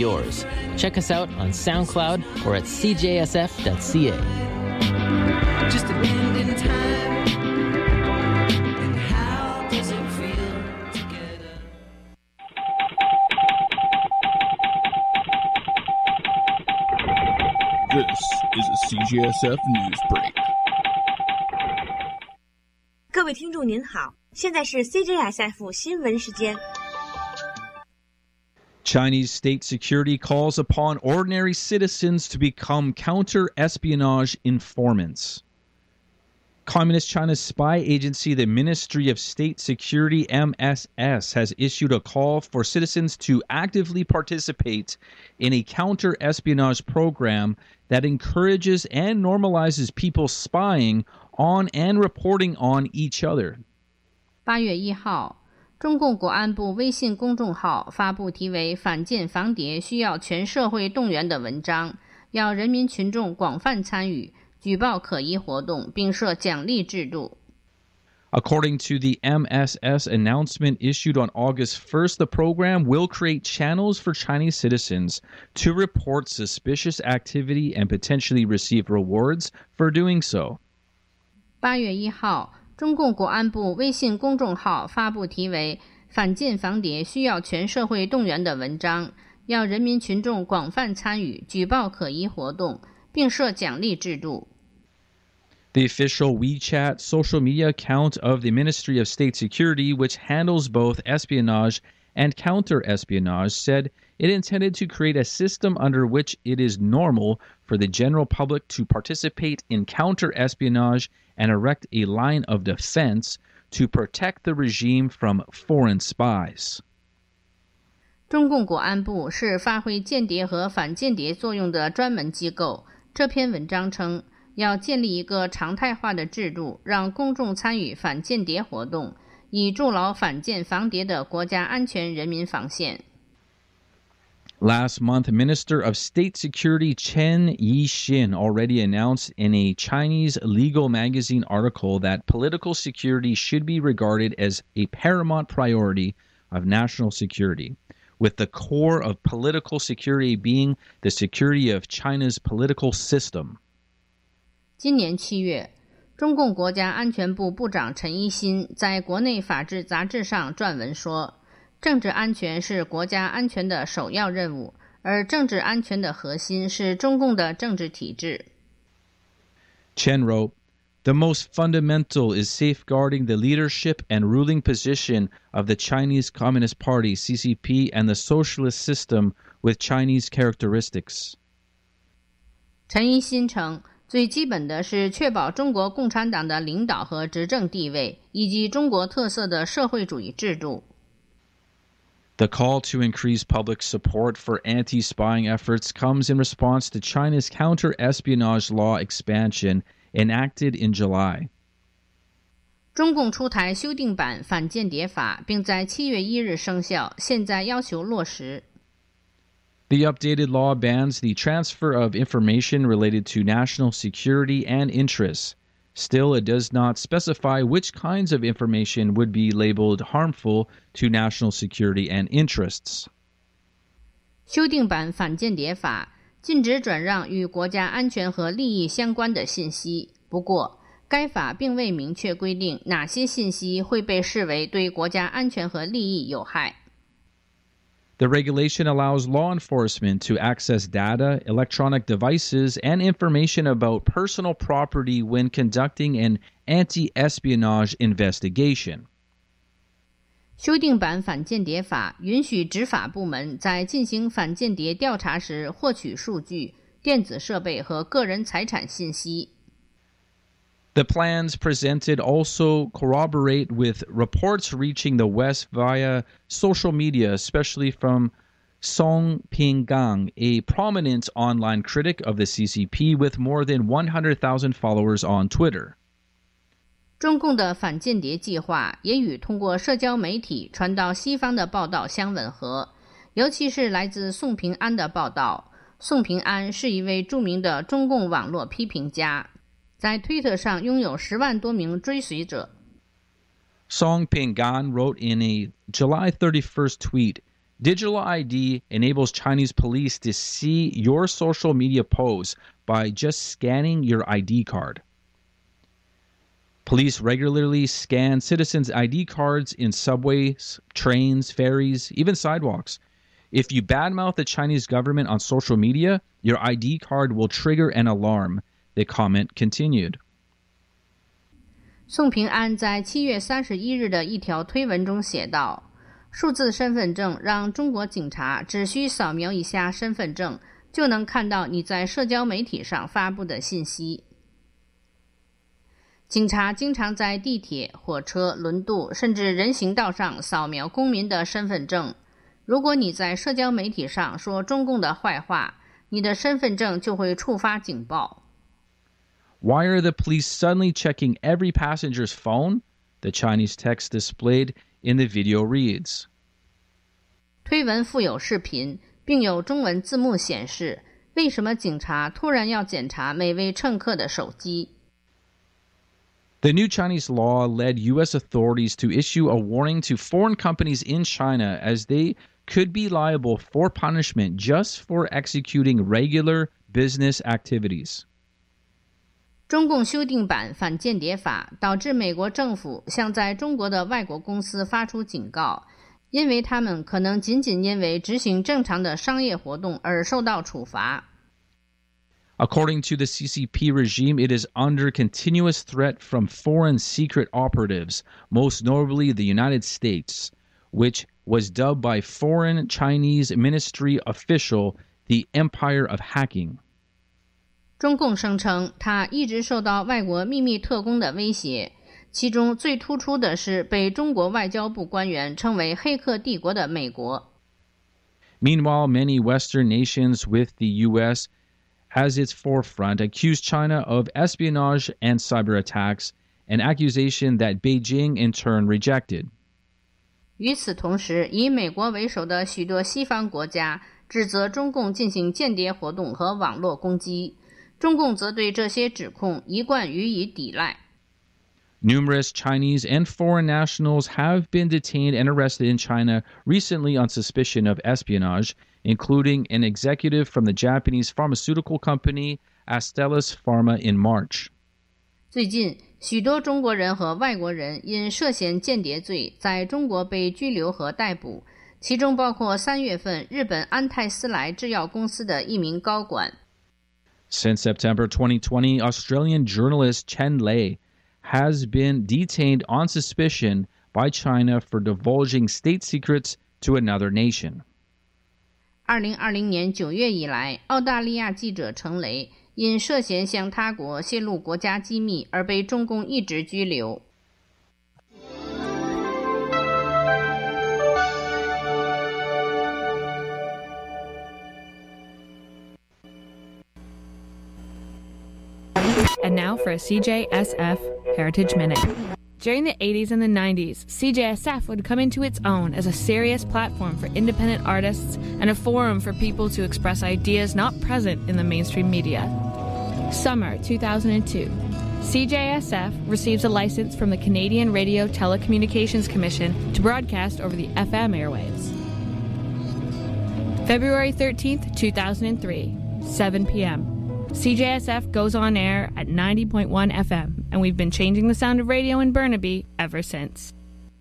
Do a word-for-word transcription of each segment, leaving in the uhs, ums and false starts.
yours. Check us out on SoundCloud or at c j s f dot c a. Just a bend in time. And how does it feel together? This is a C J S F News Break. 各位听众您好，现在是 C J S F 新闻时间。 Chinese state security calls upon ordinary citizens to become counter-espionage informants. Communist China's spy agency, the Ministry of State Security, M S S, has issued a call for citizens to actively participate in a counter-espionage program that encourages and normalizes people spying on and reporting on each other. 八月一号，中共国安部微信公众号发布题为"反间防谍需要全社会动员"的文章，要人民群众广泛参与，举报可疑活动，并设奖励制度。 According to the M S S announcement issued on August first, the program will create channels for Chinese citizens to report suspicious activity and potentially receive rewards for doing so. 八月一号，中共国安部微信公众号发布题为"反间防谍需要全社会动员"的文章，要人民群众广泛参与，举报可疑活动，并设奖励制度。 The official WeChat social media account of the Ministry of State Security, which handles both espionage and counter-espionage, said it intended to create a system under which it is normal for the general public to participate in counter-espionage and erect a line of defense to protect the regime from foreign spies. 中共国安部是发挥间谍和反间谍作用的专门机构。这篇文章称，要建立一个常态化的制度，让公众参与反间谍活动，以筑牢反间防谍的国家安全人民防线。 Last month, Minister of State Security Chen Yixin already announced in a Chinese legal magazine article that political security should be regarded as a paramount priority of national security, with the core of political security being the security of China's political system. 今年七月，中共国家安全部部长陈一新在国内法制杂志上撰文说，政治安全是国家安全的首要任务，而政治安全的核心是中共的政治体制。 Chen wrote, "The most fundamental is safeguarding the leadership and ruling position of the Chinese Communist Party, C C P, and the socialist system with Chinese characteristics." 陈一新称，最基本的是确保中国共产党的领导和执政地位，以及中国特色的社会主义制度。 The call to increase public support for anti-spying efforts comes in response to China's counter-espionage law expansion enacted in July. 中共出台修订版反间谍法，并在七月一日生效，现在要求落实。 The updated law bans the transfer of information related to national security and interests. Still, it does not specify which kinds of information would be labeled harmful to national security and interests. 修订版反间谍法禁止转让与国家安全和利益相关的信息，不过该法并未明确规定哪些信息会被视为对国家安全和利益有害。 The regulation allows law enforcement to access data, electronic devices, and information about personal property when conducting an anti-espionage investigation. 修订版反间谍法允许执法部门在进行反间谍调查时获取数据、电子设备和个人财产信息。 The plans presented also corroborate with reports reaching the West via social media, especially from Song Pinggang, a prominent online critic of the C C P with more than one hundred thousand followers on Twitter. 中共的反间谍计划也与通过社交媒体传到西方的报道相吻合，尤其是来自宋平安的报道。宋平安是一位著名的中共网络批评家，在推特上拥有十万多名追随者。 Song Pinggan wrote in a July thirty-first tweet, Digital I D enables Chinese police to see your social media posts by just scanning your I D card. Police regularly scan citizens' I D cards in subways, trains, ferries, even sidewalks. If you badmouth the Chinese government on social media, your I D card will trigger an alarm, the comment continued. 宋平安在七月三十一日的一条推文中写道，数字身份证让中国警察只需扫描一下身份证，就能看到你在社交媒体上发布的信息。警察经常在地铁、火车、轮渡甚至人行道上扫描公民的身份证。如果你在社交媒体上说中共的坏话，你的身份证就会触发警报。 Why are the police suddenly checking every passenger's phone? The Chinese text displayed in the video reads. 推文附有视频，并有中文字幕显示，为什么警察突然要检查每位乘客的手机。 The new Chinese law led U S authorities to issue a warning to foreign companies in China as they could be liable for punishment just for executing regular business activities. 中共修订版反间谍法导致美国政府向在中国的外国公司发出警告，因为他们可能仅仅因为执行正常的商业活动而受到处罚。 According to the C C P regime, it is under continuous threat from foreign secret operatives, most notably the United States, which was dubbed by foreign Chinese ministry official the Empire of Hacking. 中共声称，他一直受到外国秘密特工的威胁，其中最突出的是被中国外交部官员称为黑客帝国的美国。 Meanwhile, many Western nations with the U S as its forefront accused China of espionage and cyber attacks, an accusation that Beijing in turn rejected. 与此同时，以美国为首的许多西方国家指责中共进行间谍活动和网络攻击，中共则对这些指控一贯予以抵赖。 Numerous Chinese and foreign nationals have been detained and arrested in China recently on suspicion of espionage, including an executive from the Japanese pharmaceutical company Astellas Pharma in March. 最近，许多中国人和外国人因涉嫌间谍罪在中国被拘留和逮捕，其中包括三月份日本安泰斯莱制药公司的一名高管。 Since September twenty twenty, Australian journalist Chen Lei has been detained on suspicion by China for divulging state secrets to another nation. 二零二零年九月以来，澳大利亚记者程雷因涉嫌向他国泄露国家机密而被中共一直拘留。 And now for a C J S F Heritage Minute. During the eighties and the nineties, C J S F would come into its own as a serious platform for independent artists and a forum for people to express ideas not present in the mainstream media. Summer two thousand two. C J S F receives a license from the Canadian Radio Telecommunications Commission to broadcast over the F M airwaves. February thirteenth, two thousand three, seven p.m. C J S F goes on air at ninety point one F M, and we've been changing the sound of radio in Burnaby ever since.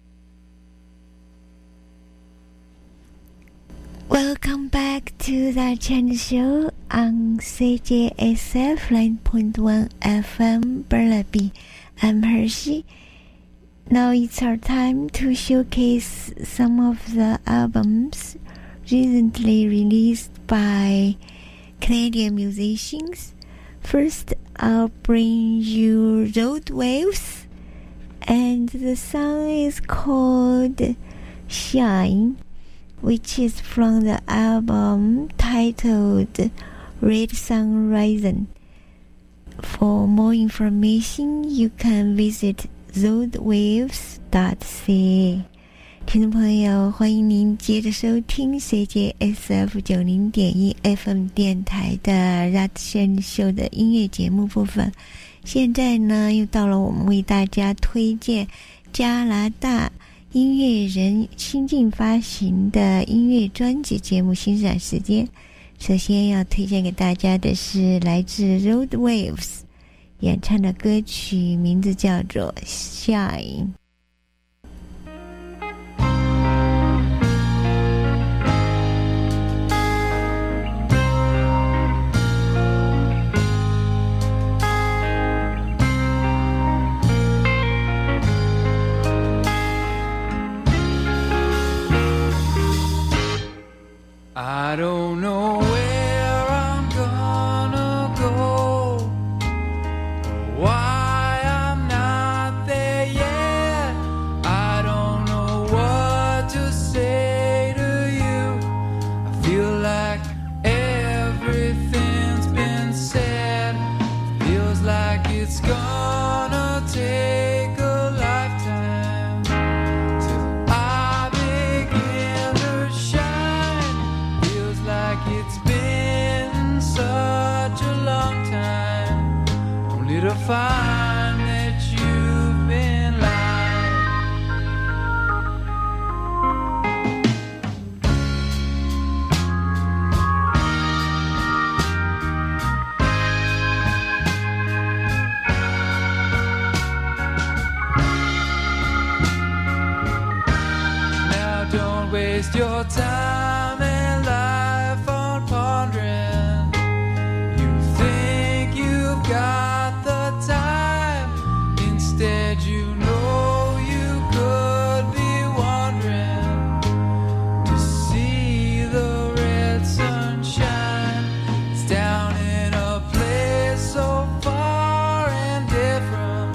Welcome back to the Channel Show on C J S F nine point one F M Burnaby. I'm Hershey. Now it's our time to showcase some of the albums recently released by Canadian musicians. First, I'll bring you Road Waves, and the song is called Shine, which is from the album titled Red Sun Rising. For more information, you can visit road waves dot c a. 听众朋友，欢迎您接着收听 C J S F 九零点一 F M 电台的 Radisson Show 的音乐节目部分。现在呢，又到了我们为大家推荐加拿大音乐人新近发行的音乐专辑节目欣赏时间。首先要推荐给大家的是来自 Road Waves 演唱的歌曲，名字叫做 Shine。 I don't know where I'm gonna go, or why I'm not there yet. I don't know what to say to you. I feel like everything's been said. Feels like it's gonna take a lifetime till I begin to shine. Feels like it's been such a long time, only to find that you've been lying. Now don't waste your time and life on pondering. You think you've got the time, instead you know you could be wandering to see the red sunshine. It's down in a place so far and different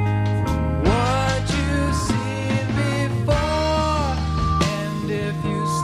from what you've seen before. And if you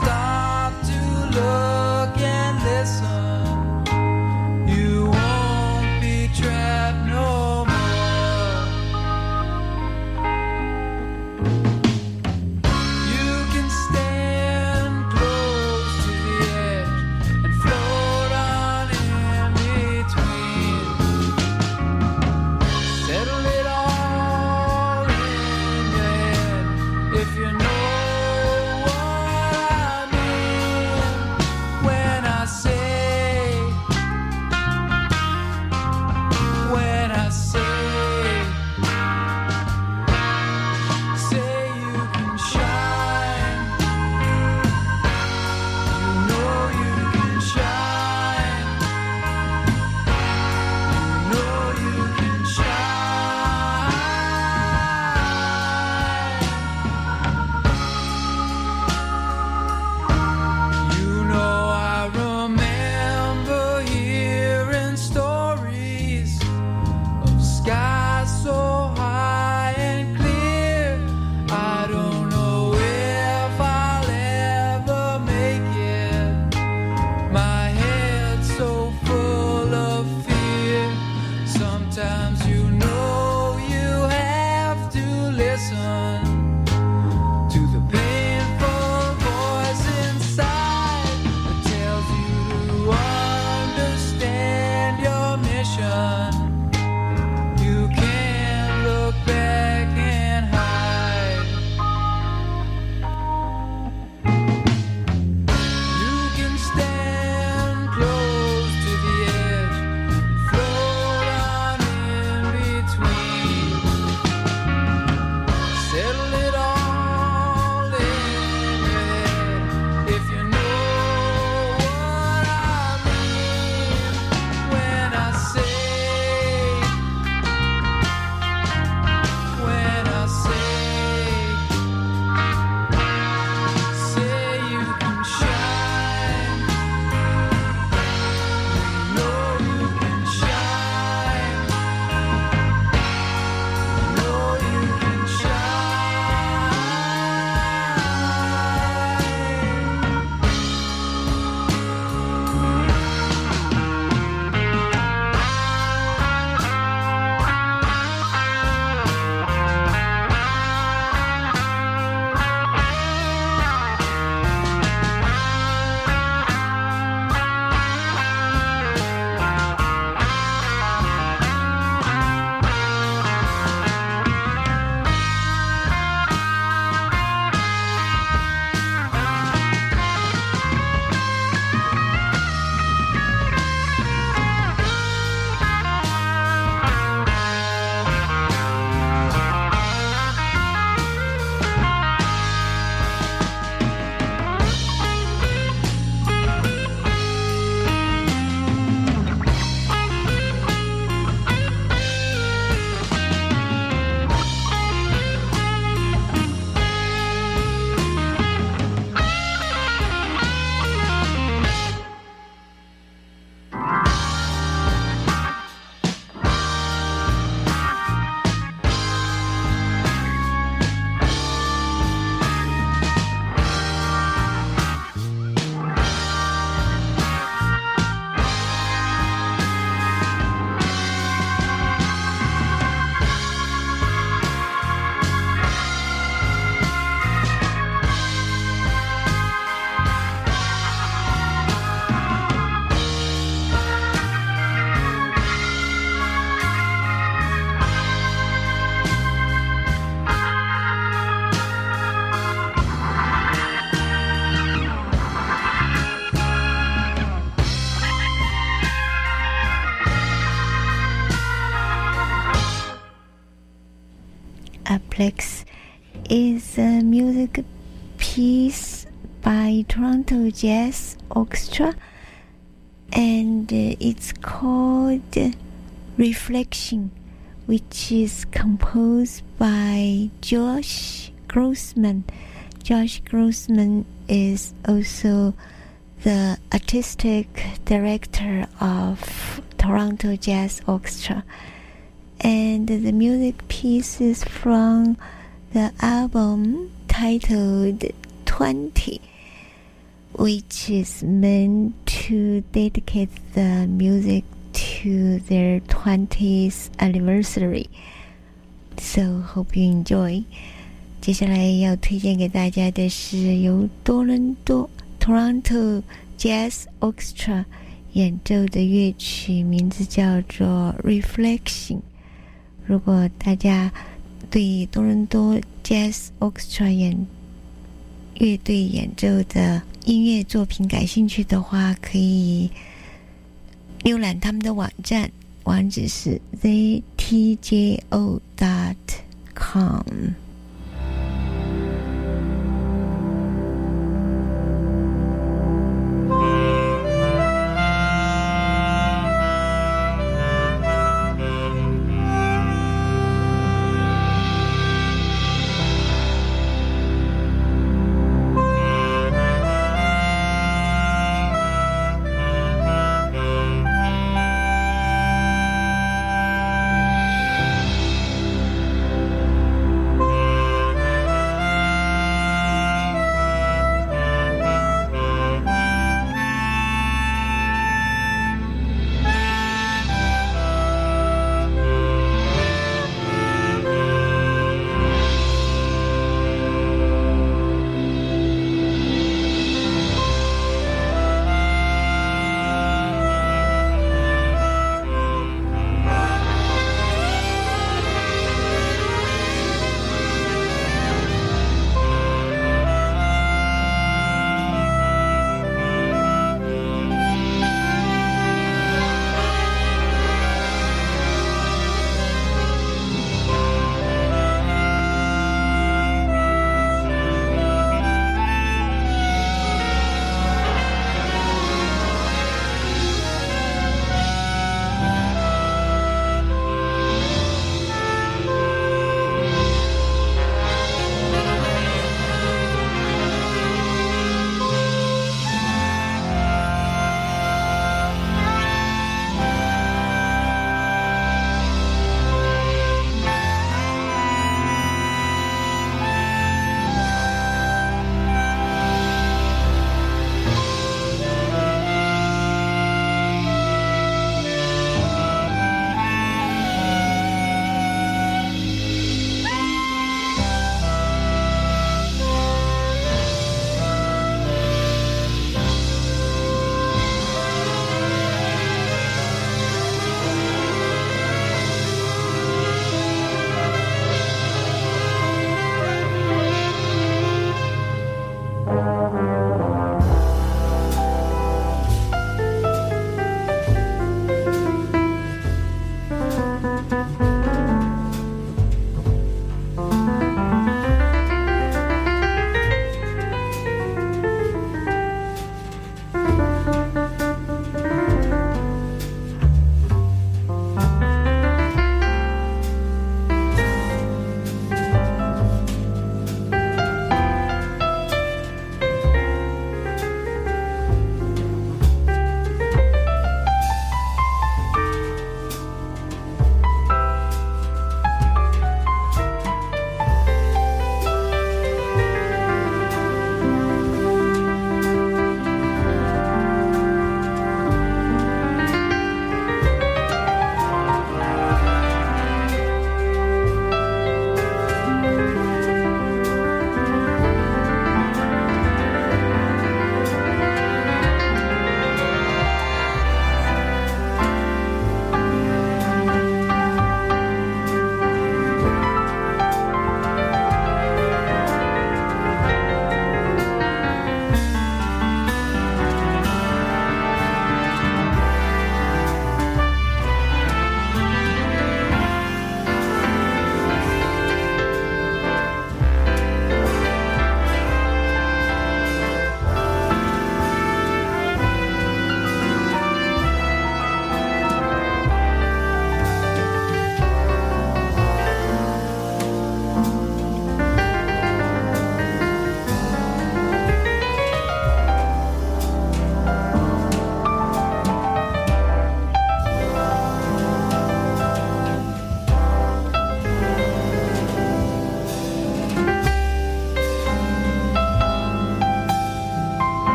Duplex is a music piece by Toronto Jazz Orchestra, and it's called Reflection, which is composed by Josh Grossman. Josh Grossman is also the artistic director of Toronto Jazz Orchestra, and the music piece is from the album titled twenty, which is meant to dedicate the music to their twentieth anniversary. So hope you enjoy. 接下来要推荐给大家的是由多伦多 Toronto Jazz Orchestra 演奏的乐曲，名字叫做 Reflection。 如果大家对多伦多 Jazz Orchestra 演乐队演奏的音乐作品感兴趣的话，可以浏览他们的网站，网址是 z t j o dot com。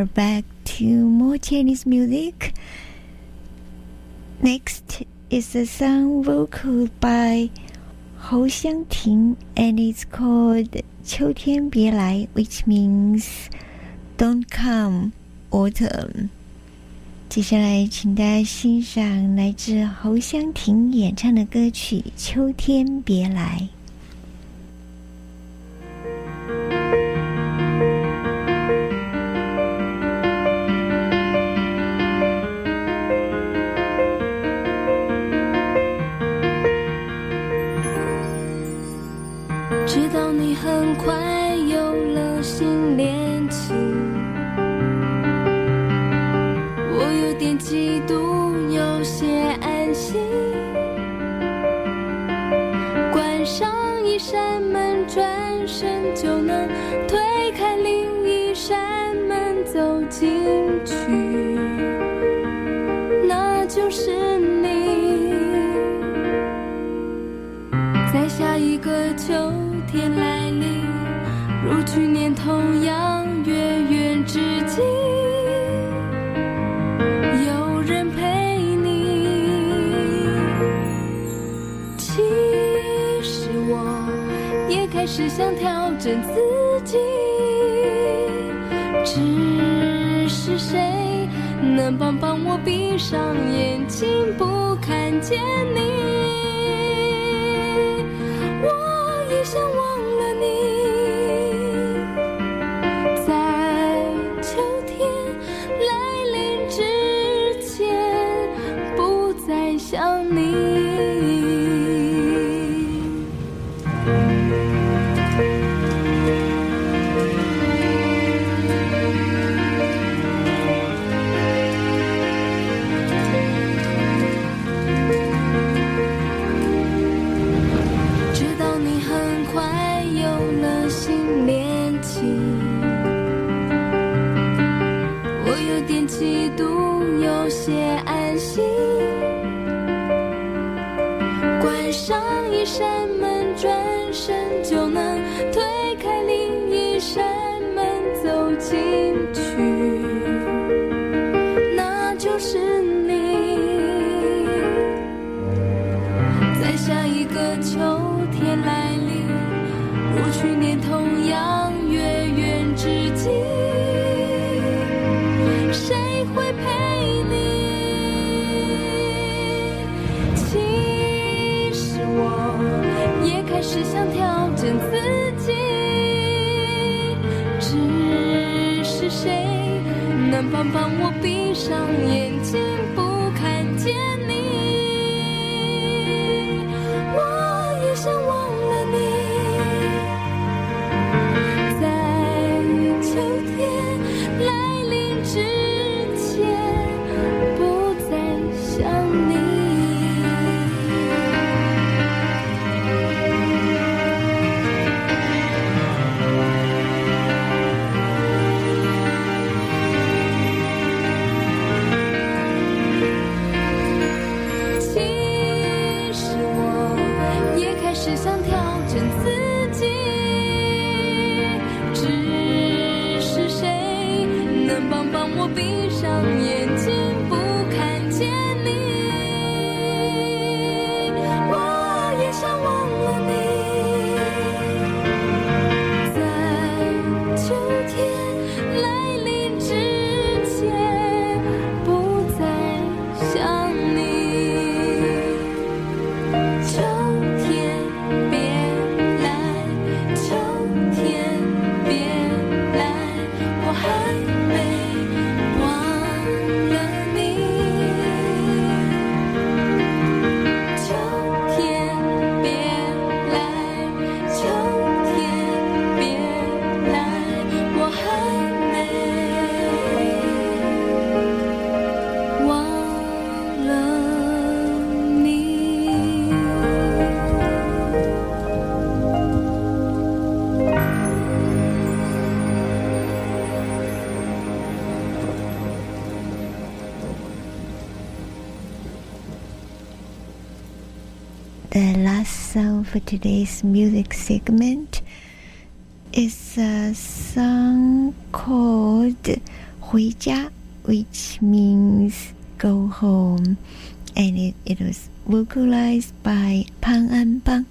back to more Chinese music. Next is a song vocal by Hou Xiangting, and it's called 秋天别来, which means Don't Come Autumn. 接下来请大家欣赏来自侯湘婷演唱的歌曲《秋天别来》。 知道你很快有了新恋情，我有点嫉妒，有些安心。关上一扇门，转身就能推开另一扇门，走进去，那就是你。在下一个秋天来临，如去年同样月圆之际，有人陪你。其实我也开始想调整自己，只是谁能帮帮我闭上眼睛不看见你。我也想忘了你，在秋天来临之前不再想你。嫉妒有些安心，关上一扇门，转身就能推开另一扇门，走进去，那就是你。在下一个秋天来临，如去年同样月圆之际，谁会陪你？其实我也开始想调整自己，只是谁能帮帮我闭上眼睛不看见你？我也想忘了你，在秋天来临之前不再想你。其实我也开始想调整自己，只是谁能帮帮我闭上眼睛不看见你？我也想忘了你，在秋天来临之前不再想你。秋天别来，秋天别来，我还没忘了你。秋天别来，秋天别来，我还没忘了你。 The last song for today's music segment is a song called 回家 which means go home, and it, it was vocalized by Pan Anbang.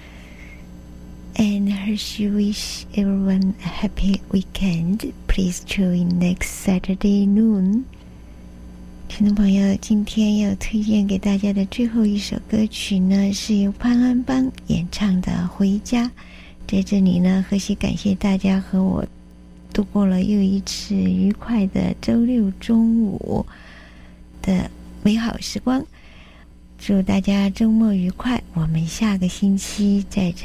And her she wish everyone a happy weekend. Please join next Saturday noon. 听众朋友，今天要推荐给大家的最后一首歌曲呢，是由潘安邦演唱的《回家》。在这里呢，贺喜感谢大家和我度过了又一次愉快的周六中午的美好时光。祝大家周末愉快，我们下个星期再见。